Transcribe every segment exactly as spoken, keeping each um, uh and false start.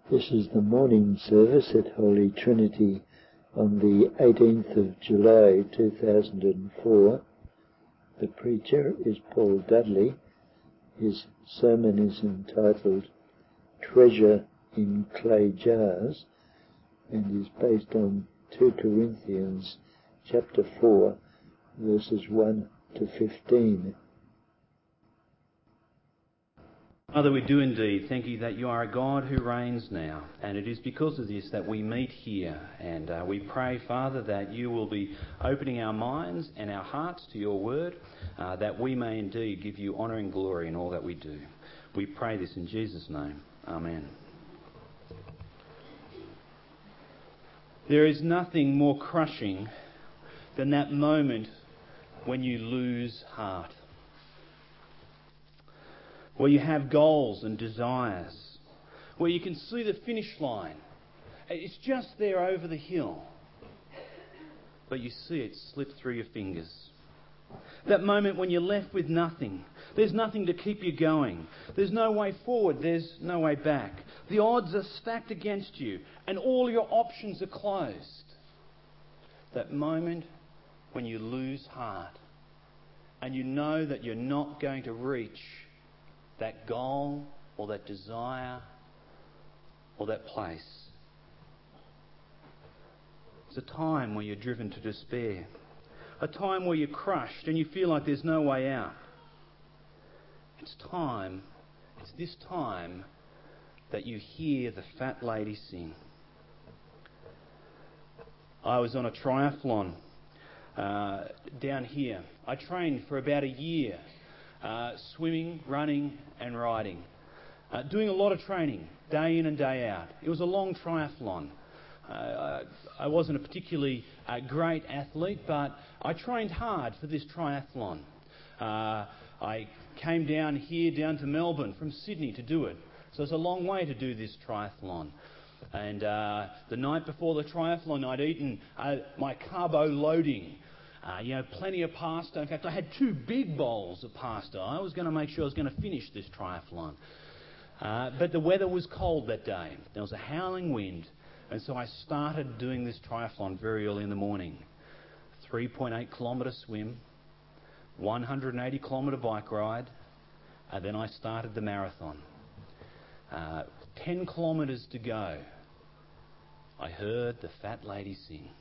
This is the morning service at Holy Trinity on the eighteenth of July two thousand four. The preacher is Paul Dudley. His sermon is entitled Treasure in Clay Jars and is based on two Corinthians chapter four, verses one to fifteen. Father, we do indeed thank you that you are a God who reigns now, and it is because of this that we meet here. And uh, we pray, Father, that you will be opening our minds and our hearts to your word, uh, that we may indeed give you honour and glory in all that we do. We pray this in Jesus' name. Amen. There is nothing more crushing than that moment when you lose heart, where you have goals and desires, where you can see the finish line. It's just there over the hill, but you see it slip through your fingers. That moment when you're left with nothing. There's nothing to keep you going. There's no way forward. There's no way back. The odds are stacked against you, and all your options are closed. That moment when you lose heart, and you know that you're not going to reach that goal or that desire or that place. It's a time where you're driven to despair. A time where you're crushed and you feel like there's no way out. It's time, it's this time that you hear the fat lady sing. I was on a triathlon uh, down here. I trained for about a year. Uh, swimming, running and riding. Uh, doing a lot of training, day in and day out. It was a long triathlon. Uh, I wasn't a particularly uh, great athlete, but I trained hard for this triathlon. Uh, I came down here, down to Melbourne from Sydney to do it. So it's a long way to do this triathlon. And uh, the night before the triathlon, I'd eaten uh, my carbo loading. Uh, you know, plenty of pasta. In fact, I had two big bowls of pasta. I was going to make sure I was going to finish this triathlon. Uh, but the weather was cold that day. There was a howling wind. And so I started doing this triathlon very early in the morning. three point eight kilometre swim, one hundred eighty kilometre bike ride, and then I started the marathon. Uh, ten kilometres to go. I heard the fat lady sing.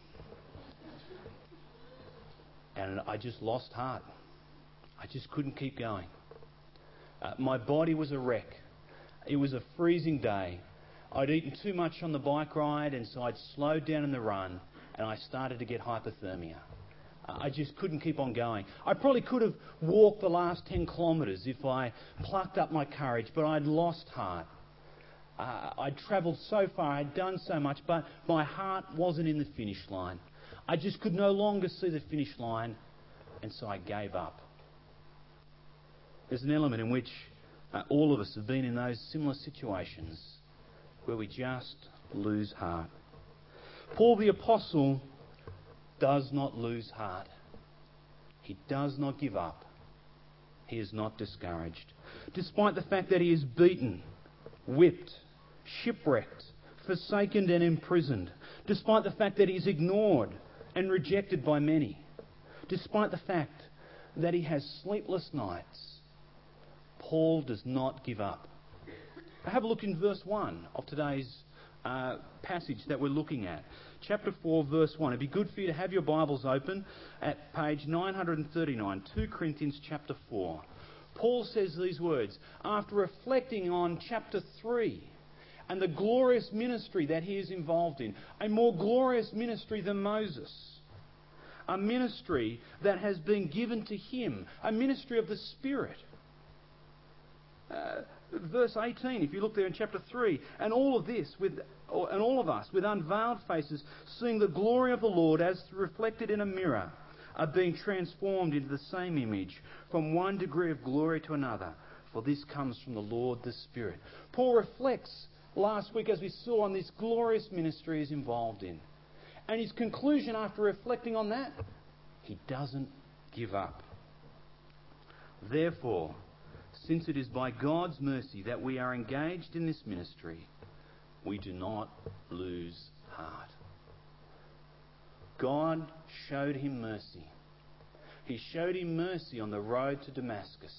And I just lost heart. I just couldn't keep going. Uh, my body was a wreck. It was a freezing day. I'd eaten too much on the bike ride, and so I'd slowed down in the run, and I started to get hypothermia. Uh, I just couldn't keep on going. I probably could have walked the last ten kilometres if I plucked up my courage, but I'd lost heart. Uh, I'd travelled so far, I'd done so much, but my heart wasn't in the finish line. I just could no longer see the finish line, and so I gave up. There's an element in which uh, all of us have been in those similar situations where we just lose heart. Paul the Apostle does not lose heart. He does not give up. He is not discouraged. Despite the fact that he is beaten, whipped, shipwrecked, forsaken and imprisoned. Despite the fact that he is ignored and rejected by many, despite the fact that he has sleepless nights, Paul does not give up. Have a look in verse one of today's uh, passage that we're looking at. Chapter four, verse one. It'd be good for you to have your Bibles open at page nine thirty-nine, two Corinthians chapter four. Paul says these words after reflecting on chapter three and the glorious ministry that he is involved in. A more glorious ministry than Moses. A ministry that has been given to him. A ministry of the Spirit. Uh, verse eighteen, if you look there in chapter three, and all of this, with, or, and all of us, with unveiled faces, seeing the glory of the Lord as reflected in a mirror, are being transformed into the same image, from one degree of glory to another. For this comes from the Lord the Spirit. Paul reflects last week, as we saw, on this glorious ministry he's involved in. And his conclusion after reflecting on that, he doesn't give up. Therefore, since it is by God's mercy that we are engaged in this ministry, we do not lose heart. God showed him mercy. He showed him mercy on the road to Damascus.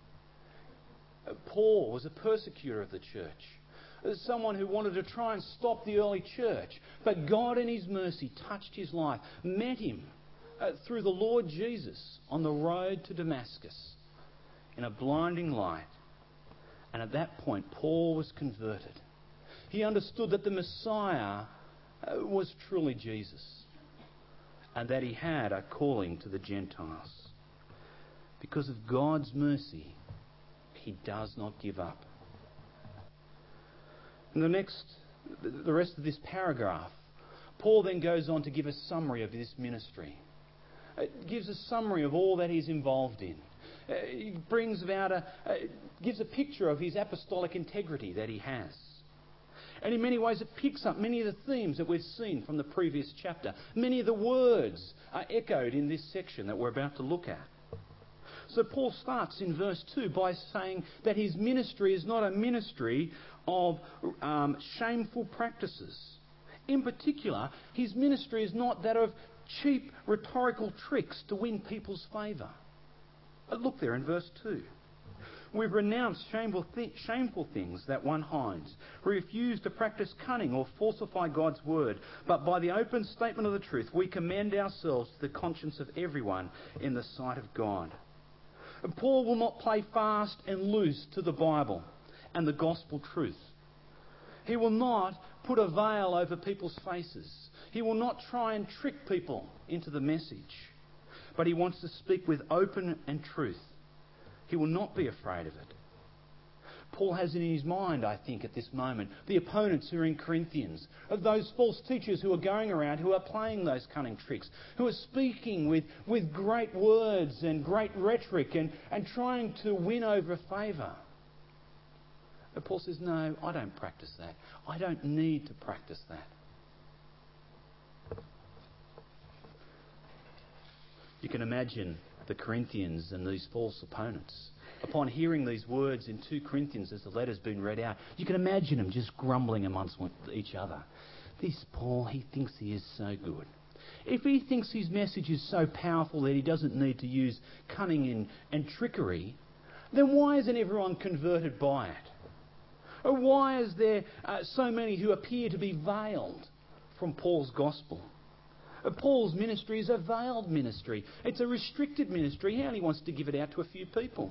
Paul was a persecutor of the church, someone who wanted to try and stop the early church. But God in his mercy touched his life, met him uh, through the Lord Jesus on the road to Damascus in a blinding light. And at that point, Paul was converted. He understood that the Messiah uh, was truly Jesus, and that he had a calling to the Gentiles. Because of God's mercy, he does not give up. In the next, the rest of this paragraph, Paul then goes on to give a summary of this ministry. It gives a summary of all that he's involved in. He brings about a, uh, gives a picture of his apostolic integrity that he has. And in many ways it picks up many of the themes that we've seen from the previous chapter. Many of the words are echoed in this section that we're about to look at. So Paul starts in verse two by saying that his ministry is not a ministry of um, shameful practices. In particular, his ministry is not that of cheap rhetorical tricks to win people's favour. Look there in verse two. We've renounced shameful, th- shameful things that one hides. We refuse to practice cunning or falsify God's word, but by the open statement of the truth, we commend ourselves to the conscience of everyone in the sight of God. And Paul will not play fast and loose to the Bible and the gospel truth. He will not put a veil over people's faces. He will not try and trick people into the message. But he wants to speak with open and truth. He will not be afraid of it. Paul has in his mind, I think, at this moment, the opponents who are in Corinthians, of those false teachers who are going around, who are playing those cunning tricks, who are speaking with, with great words and great rhetoric and, and trying to win over favour. But Paul says, no, I don't practice that. I don't need to practice that. You can imagine the Corinthians and these false opponents. Upon hearing these words in Second Corinthians as the letter's been read out, you can imagine them just grumbling amongst each other. This Paul, he thinks he is so good. If he thinks his message is so powerful that he doesn't need to use cunning and, and trickery, then why isn't everyone converted by it? Or why is there uh, so many who appear to be veiled from Paul's gospel? Paul's ministry is a veiled ministry. It's a restricted ministry. He only wants to give it out to a few people.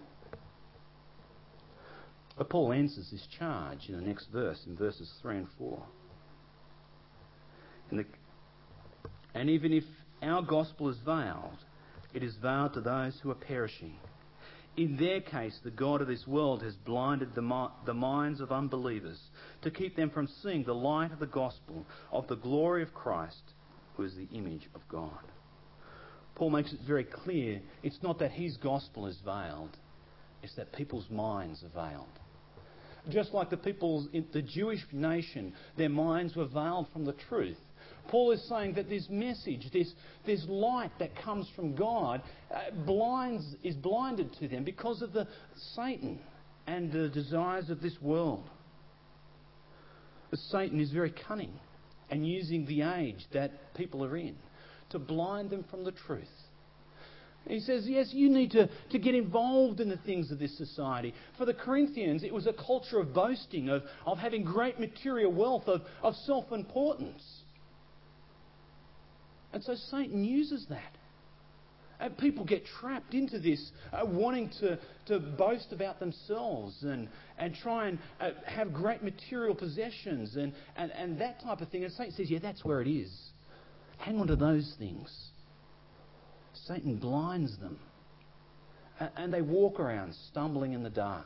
But Paul answers this charge in the next verse, in verses three and four. In the, and even if our gospel is veiled, it is veiled to those who are perishing. In their case, the God of this world has blinded the, mi- the minds of unbelievers to keep them from seeing the light of the gospel of the glory of Christ, who is the image of God. Paul makes it very clear it's not that his gospel is veiled, it's that people's minds are veiled. Just like the people's in the Jewish nation, their minds were veiled from the truth. Paul is saying that this message, this, this light that comes from God, uh, blinds is blinded to them because of the Satan and the desires of this world. Satan is very cunning and using the age that people are in to blind them from the truth. He says, yes, you need to, to get involved in the things of this society. For the Corinthians, it was a culture of boasting, of, of having great material wealth, of, of self-importance. And so Satan uses that. And people get trapped into this, uh, wanting to, to boast about themselves and, and try and uh, have great material possessions and, and, and that type of thing. And Satan says, yeah, that's where it is. Hang on to those things. Satan blinds them. Uh, and they walk around stumbling in the dark.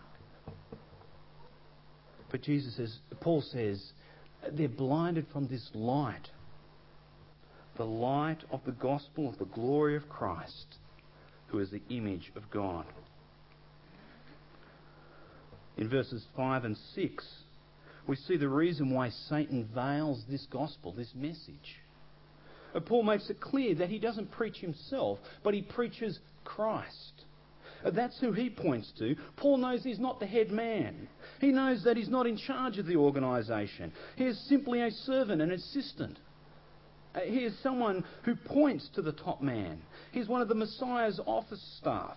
But Jesus says, Paul says, they're blinded from this light. The light of the gospel of the glory of Christ, who is the image of God. In verses five and six, we see the reason why Satan veils this gospel, this message. And Paul makes it clear that he doesn't preach himself, but he preaches Christ. That's who he points to. Paul knows he's not the head man. He knows that he's not in charge of the organisation. He is simply a servant, an assistant. Uh, he is someone who points to the top man. He's one of the Messiah's office staff.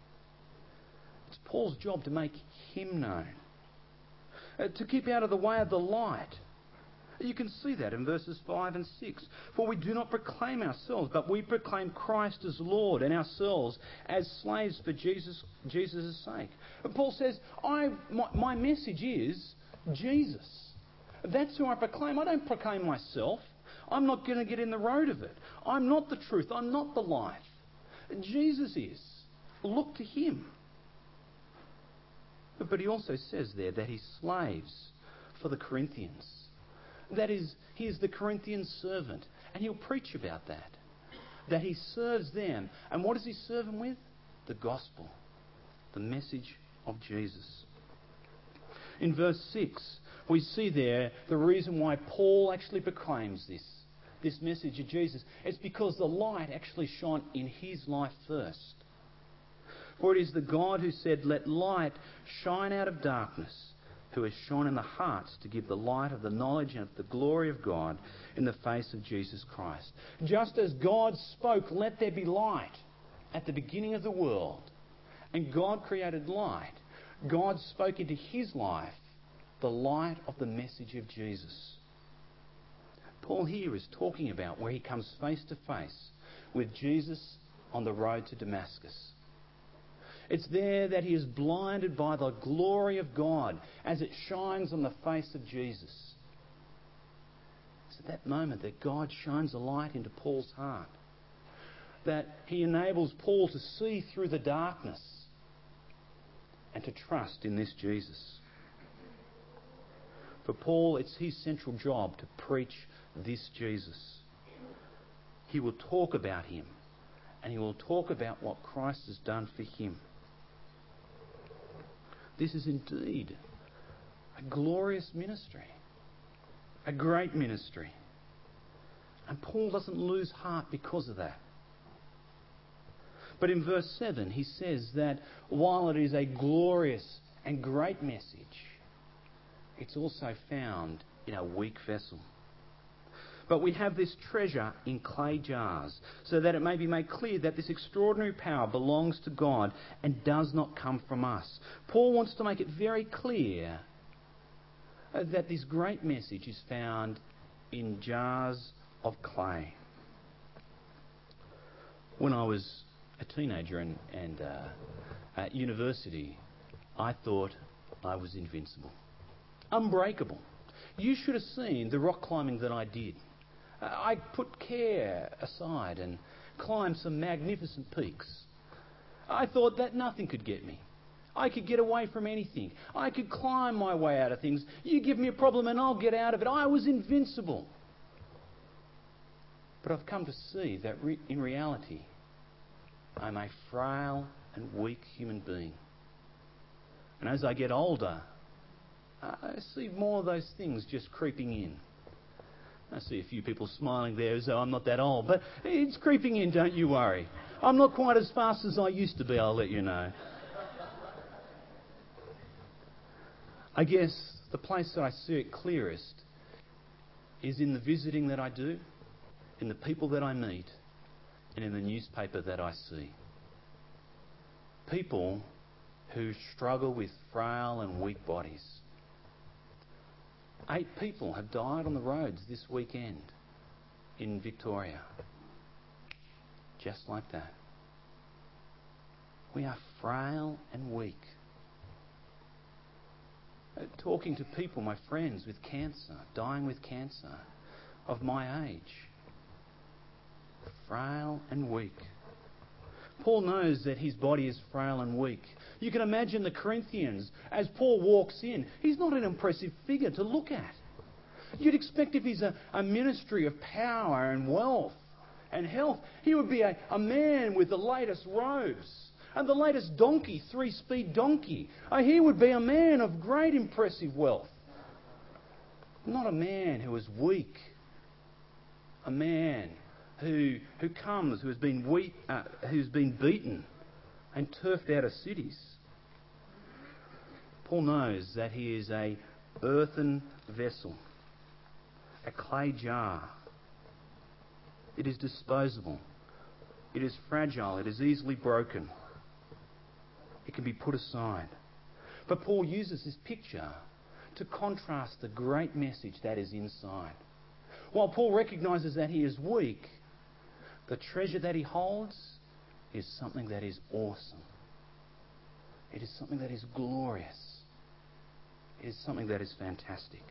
It's Paul's job to make him known, uh, to keep out of the way of the light. You can see that in verses five and six. For we do not proclaim ourselves, but we proclaim Christ as Lord, and ourselves as slaves for Jesus Jesus' sake. And Paul says, I, my, my message is Jesus. That's who I proclaim. I don't proclaim myself. I'm not going to get in the road of it. I'm not the truth. I'm not the life. Jesus is. Look to him. But he also says there that he's slaves for the Corinthians. That is, he is the Corinthian servant. And he'll preach about that. That he serves them. And what does he serve them with? The gospel. The message of Jesus. In verse six, we see there the reason why Paul actually proclaims this. This message of Jesus. It's because the light actually shone in his life first. For it is the God who said, let light shine out of darkness, who has shone in the hearts to give the light of the knowledge and of the glory of God in the face of Jesus Christ. Just as God spoke, let there be light at the beginning of the world, and God created light, God spoke into his life the light of the message of Jesus. Paul here is talking about where he comes face to face with Jesus on the road to Damascus. It's there that he is blinded by the glory of God as it shines on the face of Jesus. It's at that moment that God shines a light into Paul's heart. That he enables Paul to see through the darkness and to trust in this Jesus. For Paul, it's his central job to preach this Jesus. He will talk about him, and he will talk about what Christ has done for him. This is indeed a glorious ministry, a great ministry. And Paul doesn't lose heart because of that. But in verse seven, he says that while it is a glorious and great message, it's also found in a weak vessel. But we have this treasure in clay jars, so that it may be made clear that this extraordinary power belongs to God and does not come from us. Paul wants to make it very clear that this great message is found in jars of clay. When I was a teenager and, and uh, at university, I thought I was invincible, unbreakable. You should have seen the rock climbing that I did. I put care aside and climbed some magnificent peaks. I thought that nothing could get me. I could get away from anything. I could climb my way out of things. You give me a problem and I'll get out of it. I was invincible. But I've come to see that re- in reality, I'm a frail and weak human being. And as I get older, I see more of those things just creeping in. I see a few people smiling there as though I'm not that old, but it's creeping in, don't you worry. I'm not quite as fast as I used to be, I'll let you know. I guess the place that I see it clearest is in the visiting that I do, in the people that I meet, and in the newspaper that I see. People who struggle with frail and weak bodies. Eight people have died on the roads this weekend in Victoria. Just like that. We are frail and weak. Talking to people, my friends, with cancer, dying with cancer, of my age. Frail and weak. Paul knows that his body is frail and weak. You can imagine the Corinthians, as Paul walks in, he's not an impressive figure to look at. You'd expect if he's a, a ministry of power and wealth and health, he would be a, a man with the latest robes and the latest donkey, three-speed donkey. Uh, he would be a man of great impressive wealth. Not a man who is weak. A man who who comes, who has been weak, uh, who's been beaten and turfed out of cities. Paul knows that he is a earthen vessel, a clay jar. It is disposable. It is fragile. It is easily broken. It can be put aside. But Paul uses this picture to contrast the great message that is inside. While Paul recognises that he is weak, the treasure that he holds is something that is awesome. It is something that is glorious. It is something that is fantastic.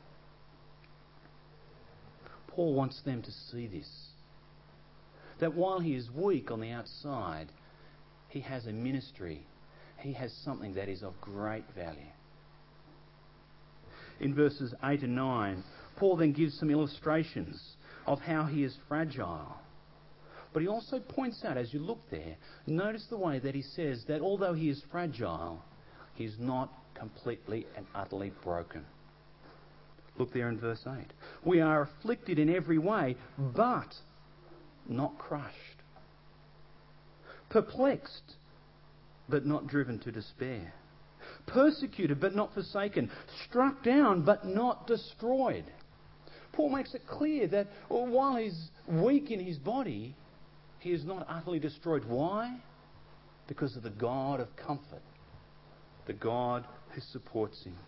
Paul wants them to see this. That while he is weak on the outside, he has a ministry. He has something that is of great value. In verses eight and nine, Paul then gives some illustrations of how he is fragile. But he also points out, as you look there, notice the way that he says that although he is fragile, he is not completely and utterly broken. Look there in verse eight. We are afflicted in every way, but not crushed. Perplexed, but not driven to despair. Persecuted, but not forsaken. Struck down, but not destroyed. Paul makes it clear that while he's weak in his body, he is not utterly destroyed. Why? Because of the God of comfort, the God who supports him.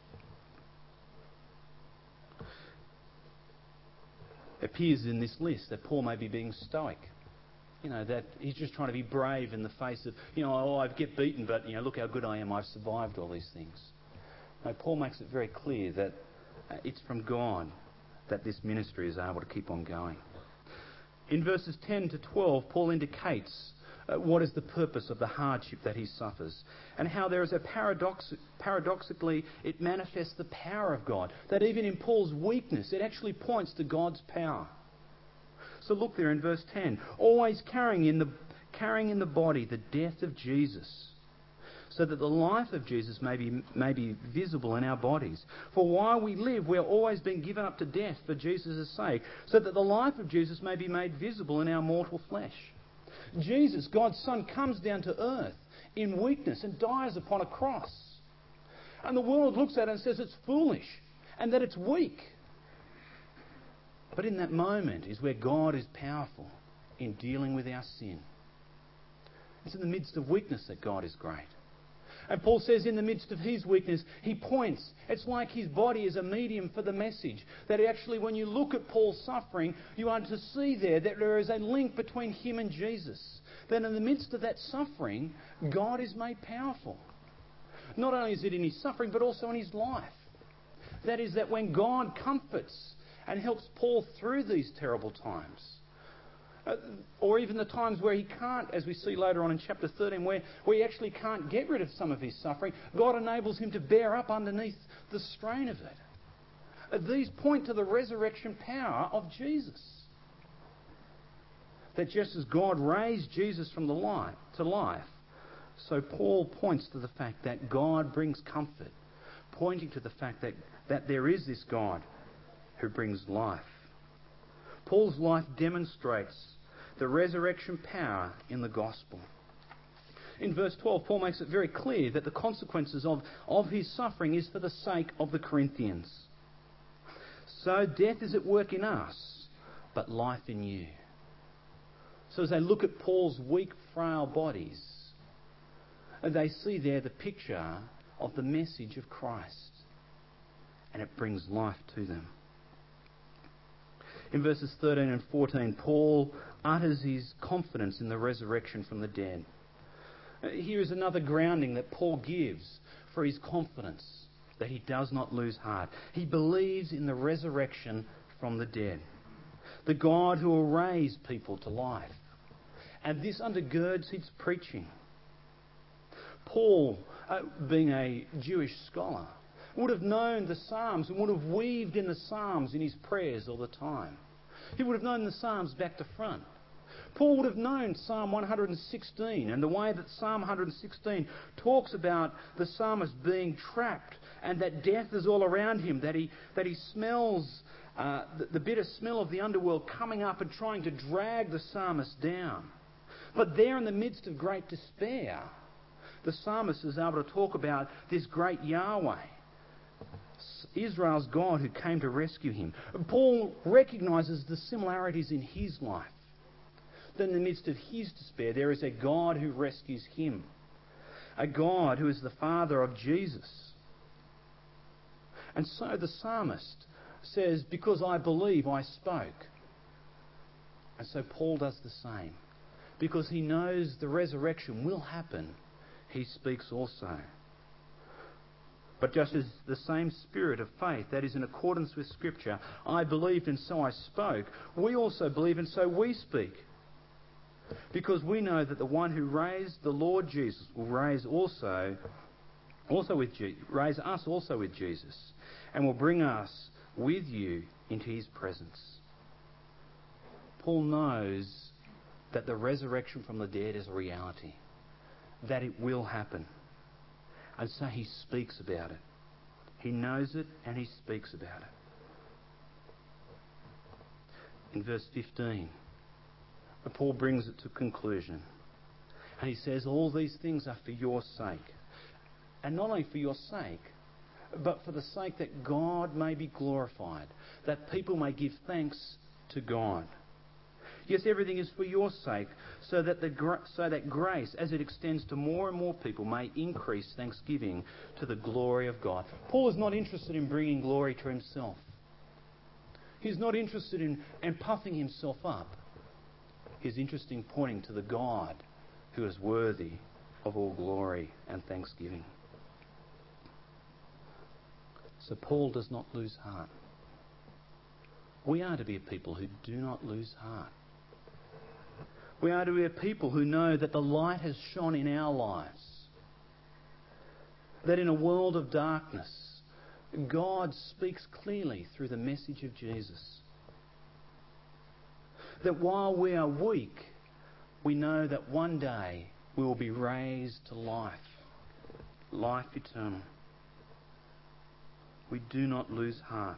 It appears in this list that Paul may be being stoic. You know, that he's just trying to be brave in the face of, you know, oh, I get beaten, but, you know, look how good I am. I've survived all these things. No, Paul makes it very clear that uh, it's from God that this ministry is able to keep on going. In verses ten to twelve, Paul indicates uh, what is the purpose of the hardship that he suffers, and how there is a paradox, paradoxically, it manifests the power of God. That even in Paul's weakness, it actually points to God's power. So look there in verse ten. Always carrying in the, carrying in the body the death of Jesus, so that the life of Jesus may be, may be visible in our bodies. For while we live, we are always being given up to death for Jesus' sake, so that the life of Jesus may be made visible in our mortal flesh. Jesus, God's Son, comes down to earth in weakness and dies upon a cross. And the world looks at it and says it's foolish and that it's weak. But in that moment is where God is powerful in dealing with our sin. It's in the midst of weakness that God is great. And Paul says in the midst of his weakness, he points. It's like his body is a medium for the message. That actually when you look at Paul's suffering, you are to see there that there is a link between him and Jesus. That in the midst of that suffering, God is made powerful. Not only is it in his suffering, but also in his life. That is that when God comforts and helps Paul through these terrible times, Uh, or even the times where he can't, as we see later on in chapter thirteen, where, where he actually can't get rid of some of his suffering, God enables him to bear up underneath the strain of it. Uh, these point to the resurrection power of Jesus. That just as God raised Jesus from the life to life, so Paul points to the fact that God brings comfort, pointing to the fact that, that there is this God who brings life. Paul's life demonstrates the resurrection power in the gospel. In verse twelve, Paul makes it very clear that the consequences of, of his suffering is for the sake of the Corinthians. So death is at work in us, but life in you. So as they look at Paul's weak, frail bodies, they see there the picture of the message of Christ, and it brings life to them. In verses thirteen and fourteen, Paul utters his confidence in the resurrection from the dead. Here is another grounding that Paul gives for his confidence, that he does not lose heart. He believes in the resurrection from the dead, the God who will raise people to life. And this undergirds his preaching. Paul, uh, being a Jewish scholar, would have known the Psalms and would have weaved in the Psalms in his prayers all the time. He would have known the Psalms back to front. Paul would have known Psalm one hundred sixteen and the way that Psalm one hundred sixteen talks about the psalmist being trapped and that death is all around him, that he, that he smells uh, the, the bitter smell of the underworld coming up and trying to drag the psalmist down. But there in the midst of great despair, the psalmist is able to talk about this great Yahweh, Israel's God who came to rescue him. Paul recognises the similarities in his life. That in the midst of his despair, there is a God who rescues him. A God who is the Father of Jesus. And so the psalmist says, because I believe, I spoke. And so Paul does the same. Because he knows the resurrection will happen, he speaks also. But just as the same spirit of faith that is in accordance with Scripture, I believed and so I spoke, we also believe and so we speak. Because we know that the one who raised the Lord Jesus will raise also, also with Je- raise us also with Jesus, and will bring us with you into his presence. Paul knows that the resurrection from the dead is a reality, that it will happen. And so he speaks about it. He knows it and he speaks about it. In verse fifteen, Paul brings it to conclusion. And he says, all these things are for your sake. And not only for your sake, but for the sake that God may be glorified, that people may give thanks to God. Yes, everything is for your sake, so that the gra- so that grace, as it extends to more and more people, may increase thanksgiving to the glory of God. Paul is not interested in bringing glory to himself. He's not interested in, in puffing himself up. He's interested in pointing to the God who is worthy of all glory and thanksgiving. So Paul does not lose heart. We are to be a people who do not lose heart. We are to be a people who know that the light has shone in our lives. That in a world of darkness, God speaks clearly through the message of Jesus. That while we are weak, we know that one day we will be raised to life, life eternal. We do not lose heart.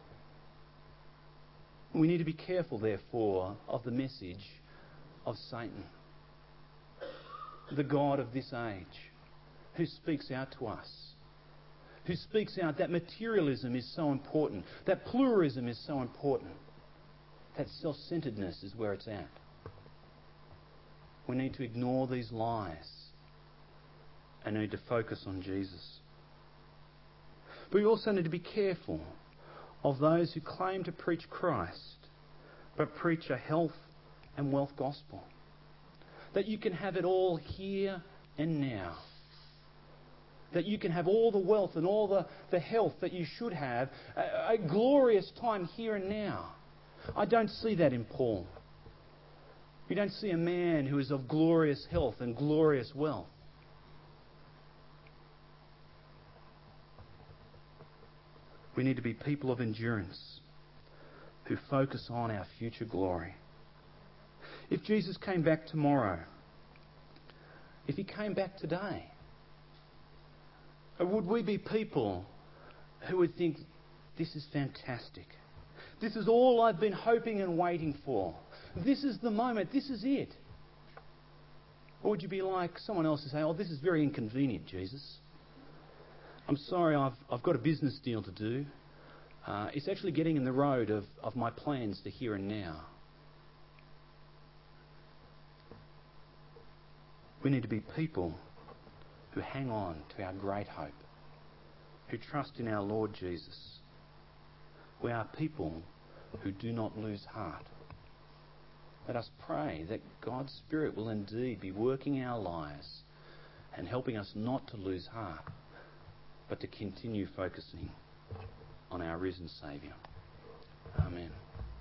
We need to be careful, therefore, of the message of Satan, the God of this age, who speaks out to us, who speaks out that materialism is so important, that pluralism is so important, that self-centeredness is where it's at. We need to ignore these lies and need to focus on Jesus. But we also need to be careful of those who claim to preach Christ but preach a health and wealth gospel. That you can have it all here and now. That you can have all the wealth and all the, the health that you should have, a, a glorious time here and now. I don't see that in Paul. You don't see a man who is of glorious health and glorious wealth. We need to be people of endurance who focus on our future glory. If Jesus came back tomorrow, if he came back today, would we be people who would think, this is fantastic. This is all I've been hoping and waiting for. This is the moment. This is it. Or would you be like someone else and say, oh, this is very inconvenient, Jesus. I'm sorry, I've, I've got a business deal to do. Uh, it's actually getting in the road of, of my plans to here and now. We need to be people who hang on to our great hope, who trust in our Lord Jesus. We are people who do not lose heart. Let us pray that God's Spirit will indeed be working our lives and helping us not to lose heart, but to continue focusing on our risen Saviour. Amen.